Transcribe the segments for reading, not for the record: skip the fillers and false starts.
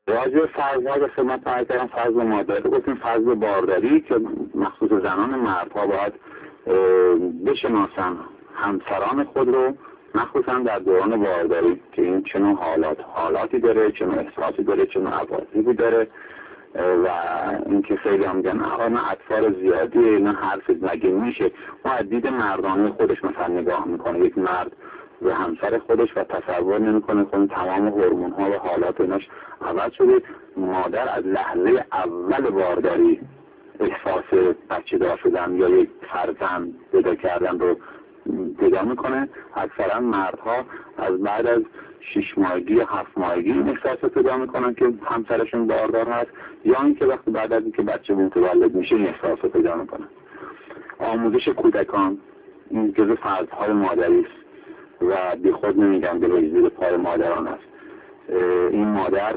راجع فرض‌ها به خدمت عرض کردم، فرض مادر رو گفتیم، فرض بارداری که مخصوص زنان مردها باید بشناسن همسران خود رو، مخصوصا در دوران بارداری که این چه نوع حالاتی داره، چه نوع احساسی داره، چه نوع عواطفی داره. و اینکه خیلی هم میگن نه اطفال زیادیه، نه حرف مگه میشه. ما از دید مردانه خودش مثلا نگاه میکنه یک مرد به همسر خودش و تصور نمیکنه خود تمام هورمون ها و حالات ایناش عوض شده. مادر از لحظه اول بارداری احساس بچه دار شدن یا یک فرزند پیدا کردن رو پیدا میکنه. اکثرا مردها از بعد از 6 ماهگی یا 7 ماهگی این احساس رو پیدا میکنن که همسرشون باردار هست، یا اینکه وقتی بعد از اینکه بچه متولد میشه این احساس رو پیدا میکنن. آموزش کودکان این جزو فرض‌های مادری است و بی خود نمیگم به زیر پای مادران است. این مادر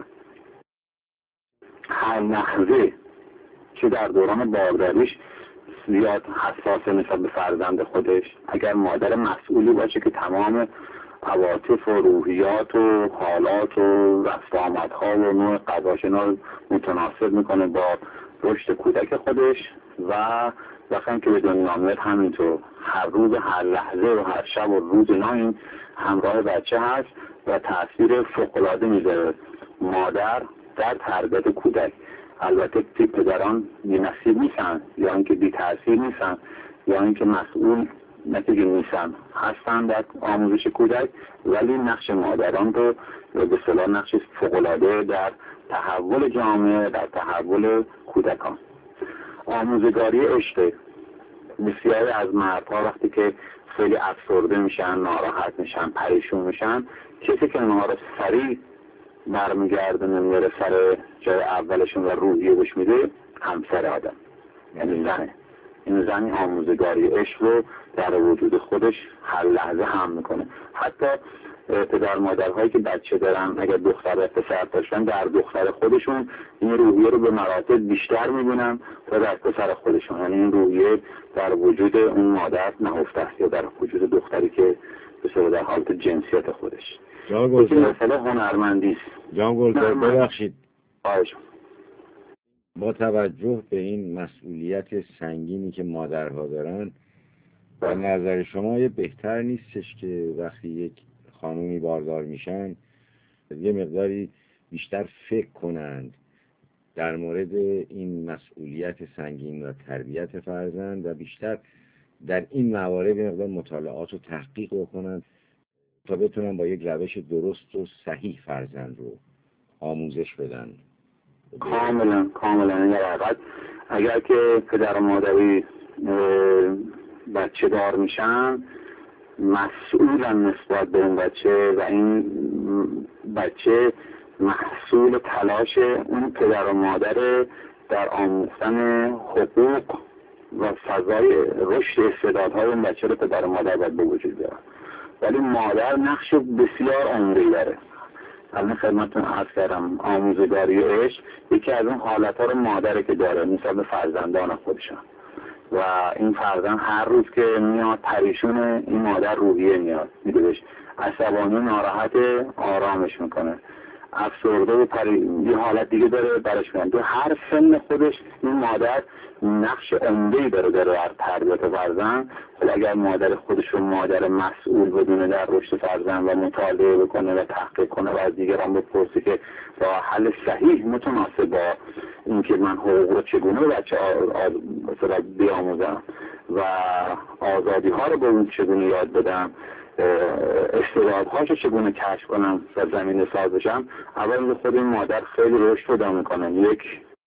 هر لحظه که در دوران بارداریش زیاد حساسه نسبت به فرزند خودش. اگر مادر مسئولی باشه که تمام عواطف و روحیات و حالات و رفت آمدها و نوع غذاشنا متناسب میکنه با رشد کودک خودش، و وقتی که به دنیا میاد همینطور هر روز هر لحظه و هر شب و روز این همراه بچه هست و تاثیر فوق‌العاده میذاره مادر در تربیت کودک. البته پدران بی‌نصیب نیستن، یا اینکه بی تاثیر نیستن، یا اینکه مسئول نتیجه نیستن، هستن در آموزش کودک، ولی نقش مادران رو به اصطلاح نقش فوق‌العاده در تحول جامعه، در تحول کودکان. آموزگاری عشق. بسیاری از مردها وقتی که خیلی افسرده میشن، ناراحت میشن، پریشون میشن، کسی که اونها رو سریع برمیگردونه میاره سر جای اولشون و روحیه بهش میده همسر آدم، یعنی زنه. این زنی آموزگاری عشق رو در وجود خودش هر لحظه هم میکنه. حتی پدر مادرهایی که بچه دارن اگر دختر و پسر داشتن، در دختر خودشون این روحیه رو به مراتب بیشتر میبینن تا در پسر خودشون. یعنی این روحیه در وجود اون مادر نهفته است یا در وجود دختری که به در حالت جنسیت خودش. جان گلزار، مثلا هنرمندی است. جان گلزار ببخشید، آیش با توجه به این مسئولیت سنگینی که مادرها دارن، به نظر شما یه بهتر نیستش که وقتی یک خانومی باردار میشن یه مقداری بیشتر فکر کنند در مورد این مسئولیت سنگین و تربیت فرزند و بیشتر در این موارد یه مقدار مطالعات و تحقیق بکنند تا بتونن با یک روش درست و صحیح فرزند رو آموزش بدن؟ کاملا یعنی اگر که پدر و مادری بچه دار میشن، مسئولن نسبت به این بچه و این بچه محصول تلاش اون پدر و مادر در آموختن حقوق و فضای رشد استعدادهای اون بچه رو پدر و مادر باید به وجود بیارن. ولی مادر نقش بسیار عمده‌ای داره. الان خدمتتون عرض کردم آموزگاری عشق یکی از اون حالت‌ها رو مادره که داره نسبت به فرزندان خودشان، و این فرزند هر روز که میاد پریشونه، این مادر روحیه میاد میده بهش، عصبانی ناراحت آرامش میکنه، افسرده و یه حالت دیگه داره برش میاد. تو هر سن خودش این مادر نقش عمده‌ای داره در تربیت فرزند. ولی اگر مادر خودش رو مادر مسئول بدونه در رشد فرزند و مطالعه بکنه و تحقیق کنه و از دیگران بپرسه که با حل صحیح متناسب با اینکه من حقوق رو چگونه بچه مثلا بیاموزم و آزادی ها رو به اون چگونه یاد بدم، استعدادهاشو چگونه کشف کنم و زمینه ساز بشم، اول خود این مادر خیلی رشد پیدا میکنه. یک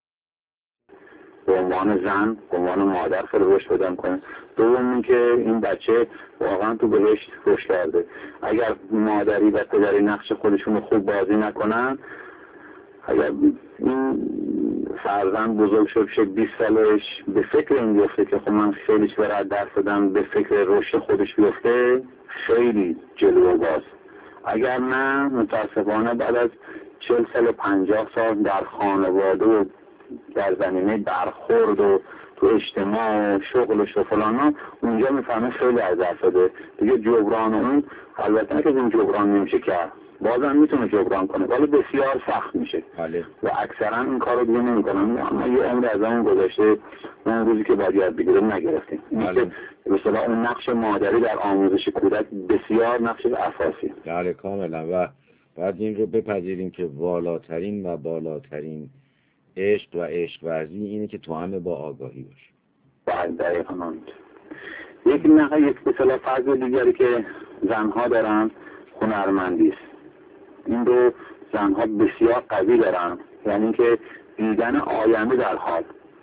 به عنوان زن، به عنوان مادر خیلی رشد پیدا میکنه. دوم اینکه این بچه واقعا تو بهشت رشد کرده. اگر مادری و پدری نقش خودشون رو خوب بازی نکنن، اگر این فرزند بزرگ شد 20 سالش به فکر این بیفته که خب من خیلی چیزا درس دادم، به فکر رشد خودش بیفته، خیلی جلو باز. اگر نه متاسفانه بعد از 40 سال و 50 سال در خانواده و در زمینه برخورد و تو اجتماع و شغلش و فلانا اونجا میفهمه خیلی از دست داده دیگه. جبران اون البته که این جبران نمیشه کرد، بازم میتونه جبران کنه ولی بسیار سخت میشه و اکثرا این کارو دیگه نمیکنن. اما یه عمر از اون گذشته، اون روزی که باید یاد بگیریم نگرفتیم. این که به اصطلاح اون نقش مادری در آموزش کودک بسیار نقش اساسی. بله کاملا. و بعد این رو بپذیریم که والاترین و بالاترین عشق و عشق ورزی اینه که توأم با آگاهی باشه. بله دقیقاً همینطور. یک به اصطلاح فرض دیگری که زنها دارن هنرمندی است. این رو زنها بسیار قوی دارن، یعنی که دیدن آینده در حال.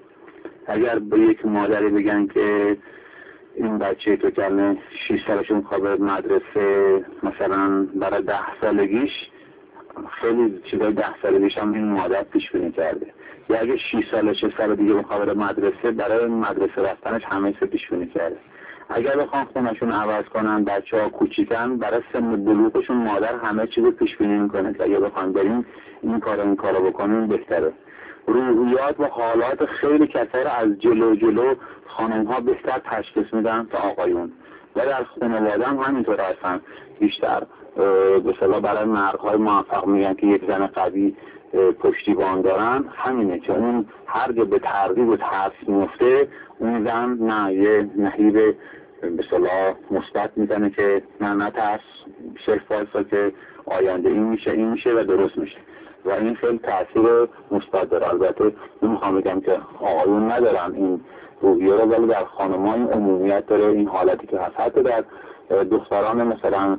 اگر به یک مادری بگن که این بچه تو کلمه 6 سالشون خوابه مدرسه مثلا برای 10 سالگیش، خیلی چیزای 10 سالگیش هم این مادر پیش بینی کرده. یا اگه 6 سال 6 سال دیگه بخواد مدرسه، برای مدرسه رفتنش همه چیز پیش بینی کرده. اگر بخوان خونشون عوض کنن، بچه‌ها کوچیکن، برای سن بلوغشون مادر همه چیزو پیش بینی میکنه که اگه بخوان بریم این کارو بکنیم بهتره. روحیات و حالات خیلی کسا رو از جلو خانم‌ها بهتر تشخیص میدن تا آقایون و در خانواده هم همینطور هستن. بیشتر به اصطلاح برای مردهای موفق میگن که یک زن قوی پشتیبان دارن، همینه که اون هر جا به ترغیب و ترس میفته اون زن نه یه نهیب به اصطلاح مثبت میزنه که نه ترس، صرف وایسا که آینده این میشه و درست میشه و این خیلی تاثیر مثبت داره. البته نمیخوام بگم که آقایون ندارن این روحیه رو، ولی در خانم‌ها این عمومیت داره، این حالتی که هست. حتی در دختران مثلا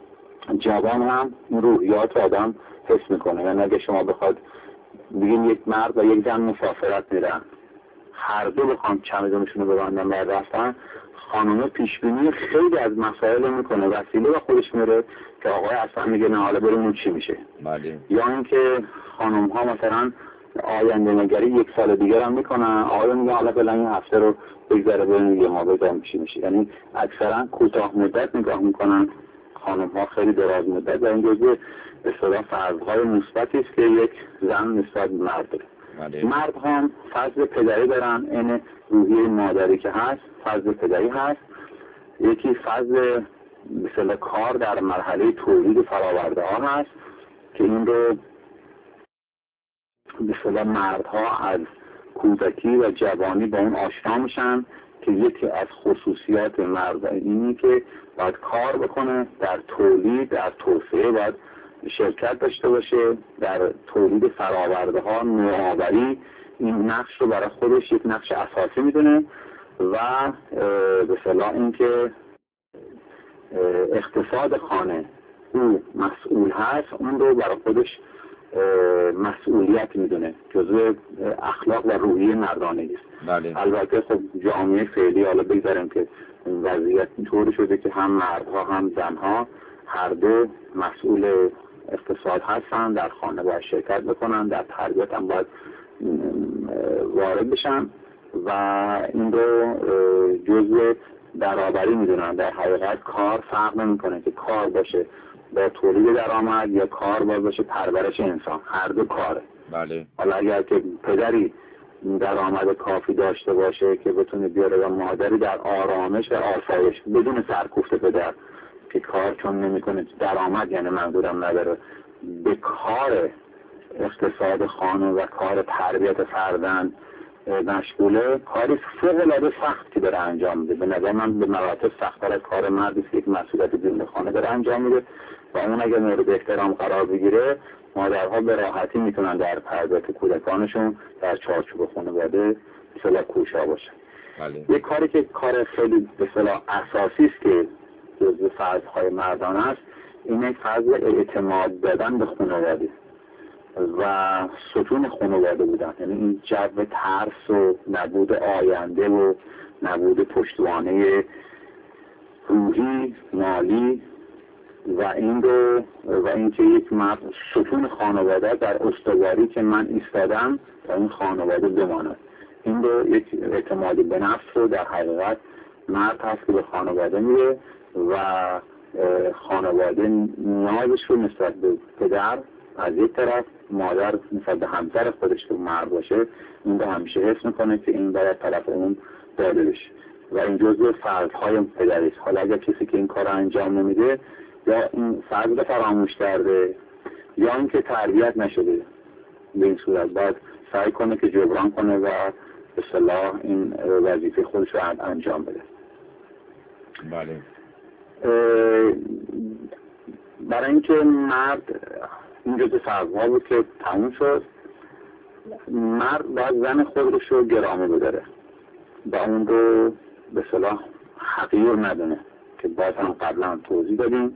جوان هم این روحیات رو آدم حس میکنه. یعنی اگه شما بخواد بگیم یک مرد و یک زن مسافرت میرن، هر دو بخوام چمدونشون رو ببندن بعد رفتن، خانم پیشبینی خیلی از مسائل میکنه، وسیله با خودش میره که آقای اصلا میگه نه حالا بریم چی میشه. یا اینکه خانم ها مثلا آینده نگری 1 سال دیگه هم میکنن، آقای میگه حالا فعلا این هفته رو بگذره بریم یه ما بگم چی میشه. یعنی اکثرا کوتاه مدت نگاه میکنن، خانم ها خیلی دراز مدت. و این جزء اصطلاح فرض‌های مثبتی است که یک زن نسبت به مرد داره. مرد هم فضل پدری دارن، این روحیه مادری که هست فضل پدری هست. یکی فضل مثلا کار در مرحله تولید فراورده ها هست که این رو مثلا مردها از کودکی و جوانی با اون آشنا میشن که یکی از خصوصیات مرد اینی که باید کار بکنه در تولید، در توسعه باید شرکت داشته باشه، در تولید فراورده ها، نوآوری. این نقش رو برای خودش یک نقش اساسی میدونه و به اصطلاح اینکه اقتصاد خانه او مسئول هست، اون رو برای خودش مسئولیت میدونه، جزء اخلاق و روحیه مردانگی است. البته خب جامعه فعلی حالا بگذاریم که وضعیت اینطوری شده که هم مردها هم زنها هر دو مسئول اقتصاد هستن، در خانه باید شرکت بکنن، در تربیت هم باید وارد بشن و این رو جزء برابری میدونن. در حقیقت کار فرق نمیکنه که کار باشه با تولید درآمد یا کار باشه پرورش انسان، هر دو کاره. حالا اگر که پدری درآمد کافی داشته باشه که بتونه بیاره و مادری در آرامش و آسایش بدون سرکوفت پدر که کار چون نمیکنه درآمد، یعنی منظورم نداره به کار اقتصاد خانه و کار تربیت فرزند مشغوله، کاری فوق‌العاده سخت که داره انجام میده. به نظر من به مراتب سخت‌تر از کار مردی که یک مسئولیت بیرون خانه داره انجام میده و اون اگر مورد احترام قرار بگیره، مادرها به راحتی میتونن در تربیت کودکانشون در چارچوب خانواده اصطلاح کوشا باشن. یک کاری که کار خیلی به اصطلاح اساسی است که جزو فرض‌های مردانه است، اینه فرض اعتماد دادن به خانواده و ستون خانواده بودن. یعنی این جو ترس و نبود آینده و نبود پشتوانه روحی، مالی و اینکه یک مرد ستون خانواده در استواری که من ایستادم تا این خانواده بماند. این رو یک اعتماد به نفس رو در حقیقت مرد هست که به خانواده میره و خانواده نیازش رو نسبت به پدر از یک طرف، مادر نسبت به همسر خودش که مرد باشه این رو همیشه حس میکنه که این باید طرف اون داده بشه و این جزء فرض‌های پدری است. حالا اگر کسی که این کار رو انجام نمیده یا این فضل فراموش کرده یا اینکه تربیت نشده. به این صورت باید سعی کنه که جبران کنه و به اصطلاح این وظیفه خودش رو انجام بده. بله. برای اینکه مرد این جزء فرض‌ها بود که تموم شد، مرد باید زن خودش رو گرامی بداره و اون رو به اصطلاح حقیر ندونه که باید هم قبلا توضیح دادیم.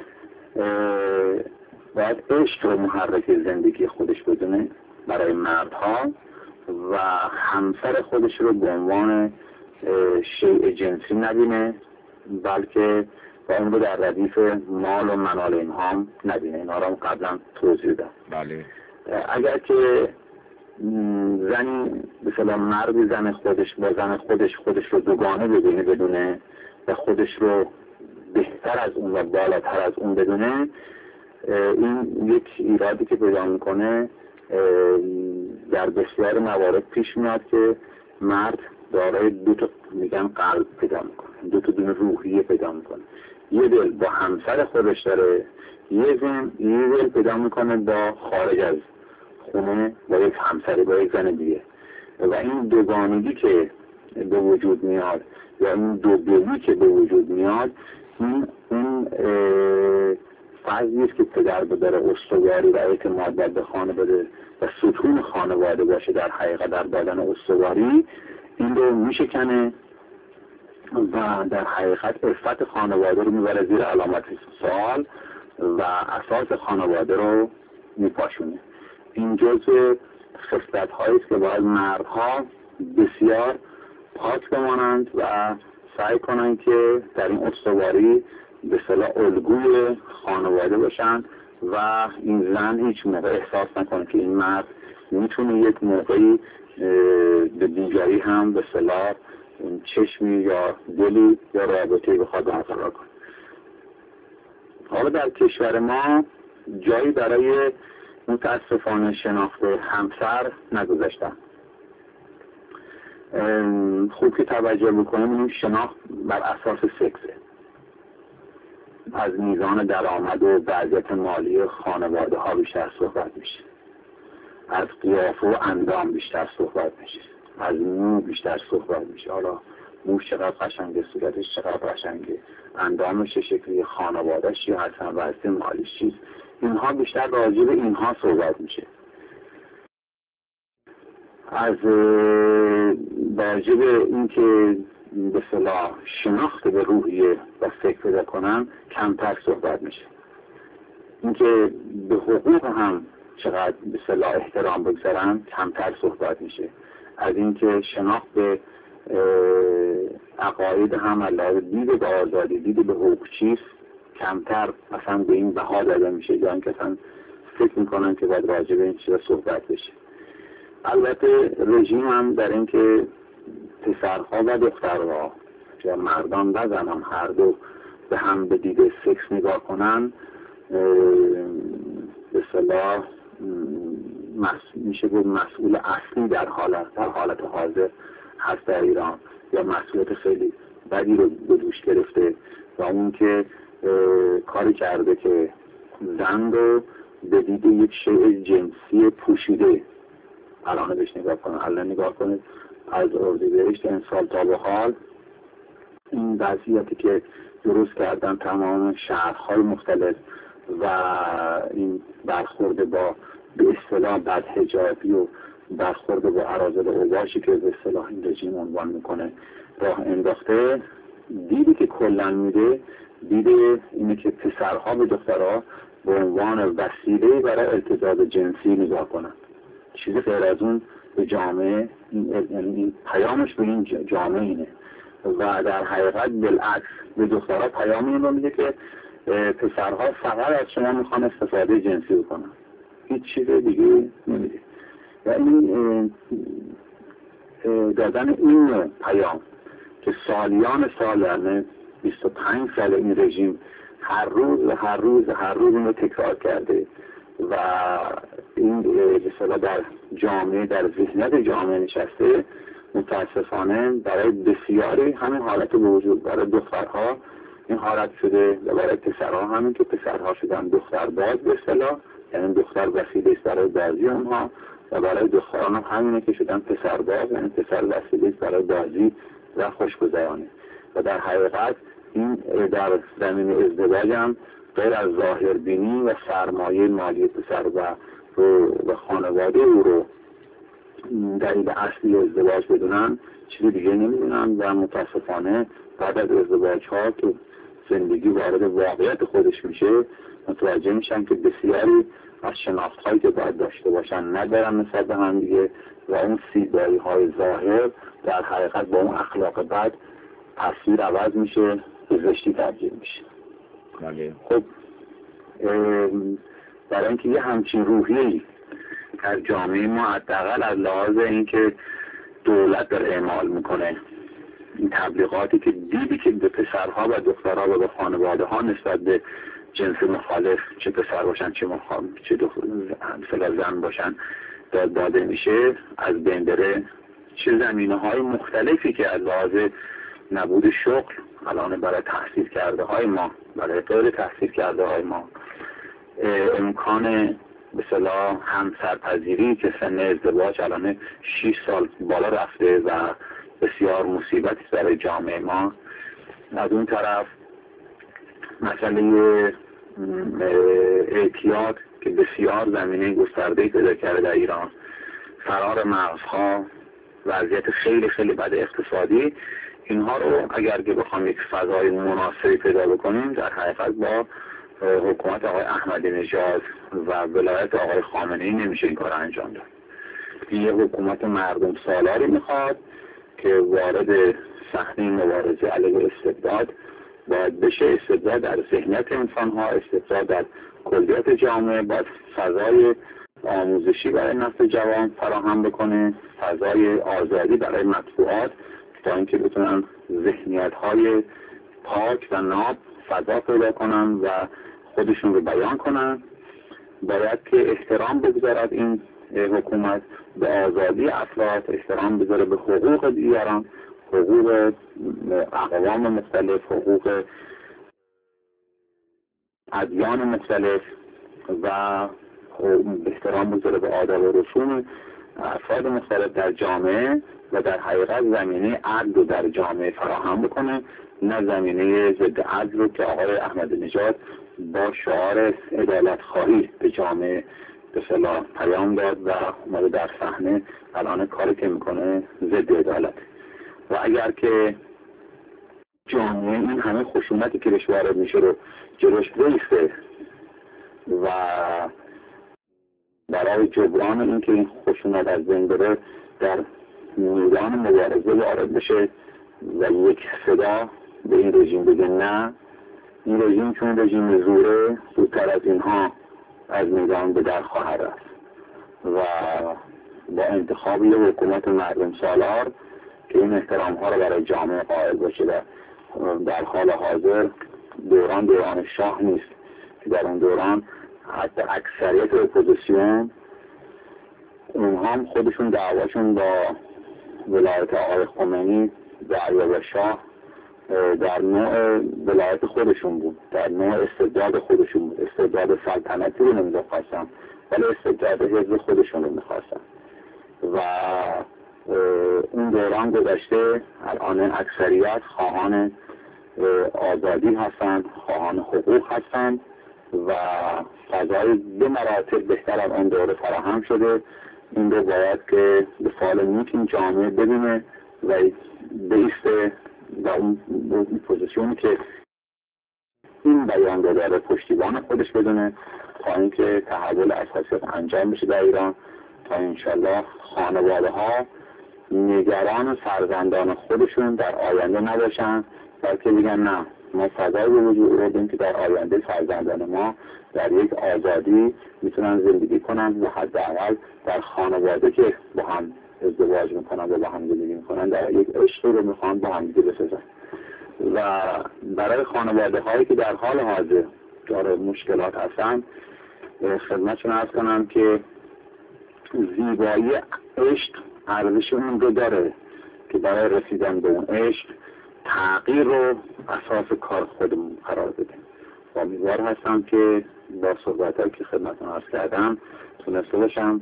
باید عشق رو محرک زندگی خودش بدونه برای مردها و همسر خودش رو به عنوان شیء جنسی نبینه، بلکه و اون رو در ردیف مال و منال اینها هم نبینه. اینا رو قبلا توضیح دادم. بله. اگر که زنی مثلا مردی زن خودش با زن خودش رو دوگانه ببینه، بدونه و خودش رو بهتر از اون و بالاتر از اون بدونه، این یک ایرادی که پیدا میکنه در بسیار موارد پیش میاد که مرد دارای دو تا میگن قلب پیدا میکنه، دو تا دونه روحیه پیدا میکنه. یه دل با همسر خودش داره، یه دل پیدا میکنه با خارج از خونه، با یک همسری، با یک زن دیگه. و این دوگانگی که به وجود میاد یا این دوگانگی که به وجود میاد، این فضلی است که پدر بداره استواری و اعتماد به خانواده و ستون خانواده باشه در حقیقت در بدن استواری، این رو میشکنه و در حقیقت عفت خانواده رو میبره زیر علامت سوال و اساس خانواده رو میپاشونه. این جزء خصلت هایی است که باید مردها بسیار پاک بمانند و سعی کنند که در این استواری به اصطلاح الگوی خانواده باشن و این زن هیچ موقع احساس نکنه که این مرد میتونه یک موقعی به دیگری هم به اصطلاح چشمی یا دلی یا رابطه‌ای بخواد برقرار کنه. حالا در کشور ما جایی برای متاسفانه شناخت همسر نگذاشتن. خوب که توجه بکنیم این شناخت بر اساس سکسه. از میزان درآمد و وضعیت مالی خانواده ها بیشتر صحبت میشه، از قیافه و اندام بیشتر صحبت میشه، از مو بیشتر صحبت میشه. حالا موش چقدر قشنگه، صورتش چقدر قشنگه، اندامش چه شکلی، خانواده‌اش یا اصلا وضعیت مالیش چیست، اینها بیشتر راجع به اینها صحبت میشه. از راجع به این که به اصطلاح شناخت به روحیه و فکر پیدا کنن کمتر صحبت میشه. اینکه به حقوق هم چقدر به اصطلاح احترام بگذارن کمتر صحبت میشه. از اینکه شناخت به عقاید هم علاوه دید به آزادی، دید به حقوق چیست کمتر اصلا به این بها داده میشه، یا اینکه اصلا فکر میکنن که باید راجع به این چیزا صحبت بشه. البته رژیم هم در اینکه پسرها و دخترها یا مردان و زنان هر دو به هم به دید سکس نگاه کنن، به اصطلاح میشه بود مسئول اصلی در حالت حاضر هست در ایران، یا مسئولیت خیلی بدی رو به دوش گرفته و اون که کاری کرده که زن رو به دید یک شیء جنسی پوشیده الان بهش نگاه کنه. الان نگاه کنید از اردیبهشت امسال تا به حال این وضعیتی که درست کردن تمام شهرهای مختلف و این برخورد با به اصطلاح بدحجابی و برخورد با اراذل اوباشی که به اصطلاح این رژیم عنوان میکنه راه انداخته، دیدی که کلا میده، دیده اینه که پسرها به دخترها به عنوان وسیله برای التزام جنسی نگاه کنن. چیزی غیر از اون به جامعه، این پیامش به این جامعه اینه و در حقیقت بالعکس به دخترها پیام این رو میده که پسرها فقط از شما میخوان استفاده جنسی بکنن، هیچ چیز دیگه نمیده. و این دادن این پیام که سالیان سال، یعنی 25 سال این رژیم هر روز این رو تکرار کرده و این مثلا در جامعه، در ذهنیت جامعه نشسته، متاسفانه برای بسیاری همین حالت به وجود، برای دخترها این حالت شده و برای پسرها همین که پسرها شدن دختر باز به اصطلاح، یعنی دختر وسیله است برای بازی اونها، و برای دختران هم همینه که شدن پسر باز، یعنی پسر وسیله است برای بازی و خوشگذرانی. و در حقیقت این در زمین ازدواج هم غیر از ظاهربینی و سرمایه مالی پسر و خانواده او رو دلیل اصلی ازدواج بدونن، چیزی دیگه نمیدونن و متاسفانه بعد از ازدواج ها که زندگی وارد واقعیت خودش میشه متوجه میشن که بسیاری از شناخت هایی که باید داشته باشن ندارن نسبت به هم دیگه و اون زیبایی های ظاهر در حقیقت با اون اخلاق بد تصویر عوض میشه، به زشتی تبدیل میشه. خب برای اینکه یه همچین روحیه‌ای در جامعه ما حداقل از لحاظ اینکه دولت داره اعمال میکنه، این تبلیغاتی که دیدی که به پسرها و دخترها و به خانواده ها نسبت به جنس مخالف، چه پسر باشن چه زن باشن، داده میشه، از بین بره. چه زمینه های مختلفی که از لحاظ نبود شغل الان برای تحصیل کرده های ما، برای غیر تحصیل کرده های ما، امکان به اصطلاح همسرپذیری که سن ازدواج الان 6 سال بالا رفته و بسیار مصیبتی برای جامعه ما. از اون طرف مسئله اعتیاد که بسیار زمینه گسترده‌ای پیدا کرده در ایران، فرار مغزها، وضعیت خیلی خیلی بد اقتصادی، اینها رو اگر که بخوام یک فضای مناسبی پیدا بکنیم در حقیقت با حکومت آقای احمدی نژاد و ولایت آقای خامنه‌ای نمیشه این کار انجام داد. این یه حکومت مردم سالاری میخواد که وارد صحنه مبارزه علیه استبداد باید بشه. استبداد در ذهنیت انسان‌ها، استبداد در کلیت جامعه، باید فضای آموزشی برای نسل جوان فراهم بکنه، فضای آزادی برای مطبوعات تا اینکه بتونن ذهنیت‌های پاک و ناب فضا پیدا کنن و خودشون رو بیان کنن. باید که احترام بگذارد این حکومت به آزادی افراد، احترام بذاره به حقوق دیگران، حقوق اقوام مختلف، حقوق ادیان مختلف و احترام بذاره به آداب و رسوم افراد مختلف در جامعه و در حقیقت زمینه عدل رو در جامعه فراهم بکنه، نه زمینه ضد عدل رو که آقای احمدی نژاد با شعار عدالت خواهی به جامعه به اصطلاح پیام داد و اومده در صحنه الان کاری که میکنه ضد عدالت. و اگر که جامعه این همه خشونتی که بهش وارد میشه رو جلوش بایسته و برای جبران این که این خشونت از بین بره در میدان مبارزه وارد بشه و یک صدا به این رژیم بگه نه، این رژیم چون رژیم زوره زودتر از اینها از میدان به در خواهد رفت و با انتخاب یک حکومت مردم سالار که این احترام ها رو برای جامعه قائل باشه. در حال حاضر دوران شاه نیست که در اون دوران حتی اکثریت اپوزیسیون اونها هم خودشون دعواشون با ولایت آقای خمینی دعوا شاه در نوع ولایت خودشون بود، در نوع استبداد خودشون بود. استبداد سلطنتی رو نمیخواستن ولی استبداد حزب خودشون رو میخواستن و اون دوران گذشته. الان اکثریت خواهان آزادی هستند، خواهان حقوق هستند و فضای 2 مراتب بهتر از اون دوره فراهم شده. این رو باید که به فعال نیک این جامعه ببینه و بیسته و اون پوزیشنی که این بیان رو داره پشتیبان خودش بدونه تا اینکه تحول اساسی انجام بشه در ایران، تا انشالله خانواده ها نگران فرزندان خودشون در آینده نباشن، بلکه بگن نه، ما فضای به وجود آوردیم که در آینده فرزندان ما در یک آزادی میتونن زندگی کنن و حداقل در خانواده که با هم ازدواج میکنن و با هم زندگی میکنن در یک عشقی رو میخوان با هم دیگه بسازن. و برای خانواده هایی که در حال حاضر داره مشکلات هستن خدمتشون عرض کنم که زیبایی عشق ارزش اون رو داره که برای رسیدن به اون عشق تغییر رو اساس کار خودمون قرار بدیم. امیدوار هستم که با صحبت‌هایی که خدمتتون عرض کردم تونسته باشم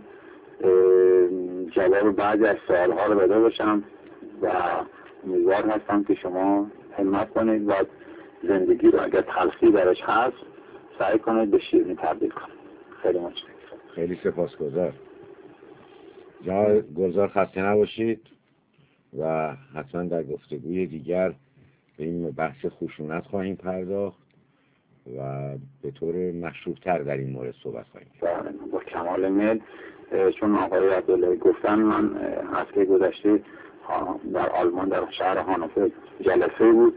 جواب بعضی از سوال‌ها رو داده باشم و امیدوار هستم که شما همت کنید و زندگی رو اگر تلخی درش هست سعی کنید به شیرینی تبدیل کنید. خیلی متشکرم. خیلی سپاسگزار. جناب گلزار خسته نباشید و حتما در گفتگوی دیگر به این بحث خشونت خواهیم پرداخت و به طور مشروط‌تر در این مورد صحبت خواهیم کرد. با کمال میل. چون آقای عبداللهی گفتن، من هفته گذشته در آلمان در شهر هانوفر جلسه بود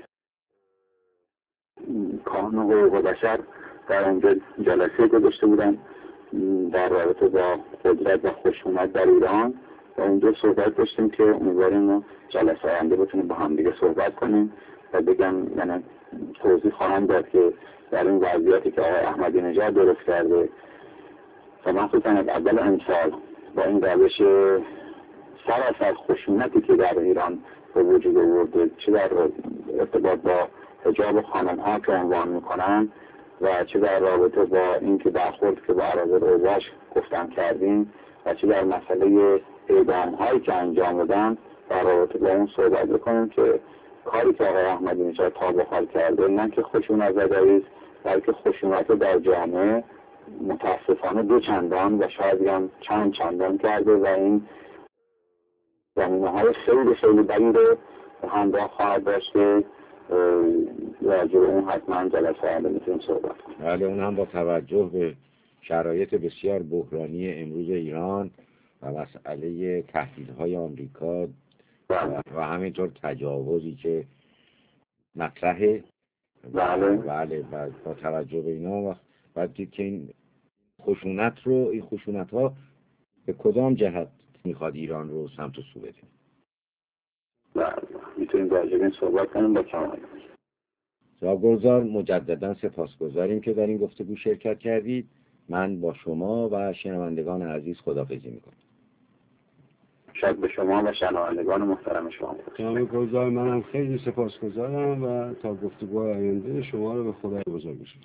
کانون حقوق بشر، در اونجا جلسه گذاشته بودن در رابطه با قدرت و خشونت در ایران و اونجا صحبت داشتیم که امیدواریم جلسه آینده بتونیم با هم دیگه صحبت کنیم و بگم، یعنی توضیح خواهم داد که در این وضعیتی که آقای احمدی نژاد درست کرده و من خودم از اول امسال با این روش سراسر خشونتی که در ایران به وجود آورده، چه در ارتباط با حجاب خانم‌ها که عنوان میکنن و چه در رابطه با اینکه برخورد که با اراذل اوضاش گفتم کردیم و چه در مسئله اعدام‌هایی که انجام دادن، در رابطه با اون صحبت بکنیم که کاری که آقای احمدی نژاد تا به حال کرده نه که خشونت زدایی است، بلکه خشونت در جامعه متاسفانه دو چندان و شاید هم چند چندان کرده و این زمینه‌های خیلی خیلی بدی رو همراه خواهد داشته. راجع به اون حتما جلسه آینده میتونیم صحبت کنیم. بله، اون هم با توجه به شرایط بسیار بحرانی امروز ایران و مسئله تهدیدهای آمریکا و همینطور تجاوزی که مطرحه. بله با توجه به اینا و دید که این خشونت ها به کدام جهت میخواد ایران رو سمت و سو بده. بله، میتونیم راجع به این صحبت کنیم با کمال. جناب گلزار، مجددا سپاسگزاریم که در این گفتگو شرکت کردید. من با شما و شنوندگان عزیز خداحافظی میکنم. شاید به شما و شنوندگان محترم شما. جناب گلزار، منم خیلی سپاسگزارم و تا گفتگوهای آینده شما رو به خدای بزرگ می‌سپارم.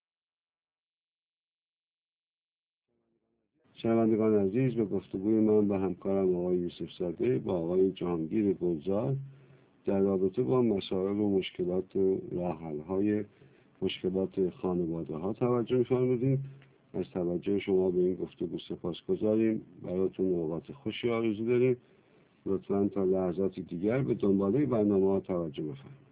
شنوندگان عزیز، به گفتگوی من با همکارم آقای یوسف زاده با آقای جهانگیر گلزار در رابطه با مسائل و مشکلات و راه‌حل‌های مشکلات خانواده‌ها توجه فرمودیم. از توجه شما به این گفتگو سپاسگزاریم. براتون اوقات خوشی آرزو داریم. لطفاً تا لحظات دیگر به دنباله برنامه‌ها توجه بفرمایید.